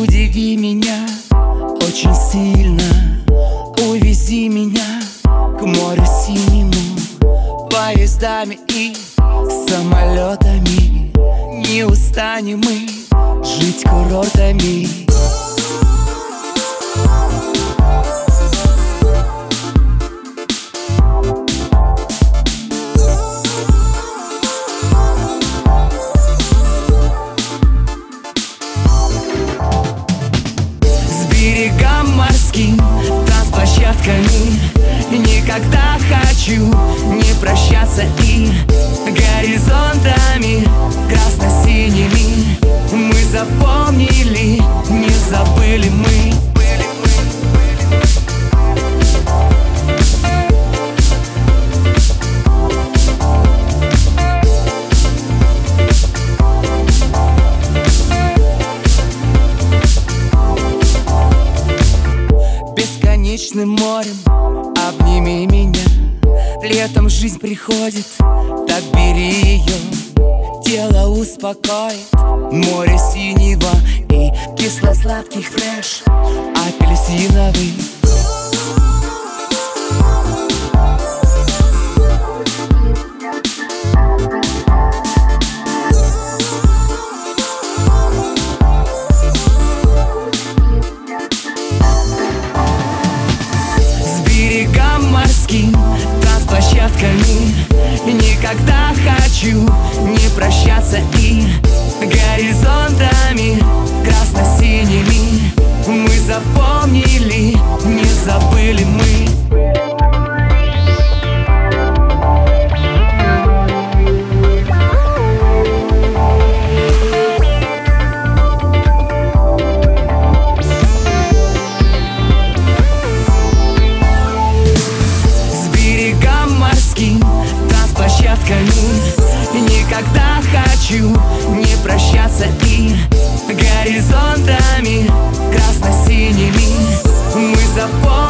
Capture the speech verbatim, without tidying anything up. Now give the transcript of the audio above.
Удиви меня очень сильно, увези меня к морю синему, поездами и самолетами. Не устанем мы жить курортами. Берегам морским, танцплощадками. Никогда хочу не прощаться и горизонтами красно-синими мы запомнили, не забыли мы. Бесконечным морем обними меня. Летом жизнь приходит, так бери ее. Тело успокоит море синего и кисло-сладкий фреш апельсиновый. Морским танцплощадками. Никогда хочу не прощаться и горизонтами красно-синими мы запомнили, не забыли мы. Никогда хочу не прощаться и горизонтами красно-синими мы запомнили.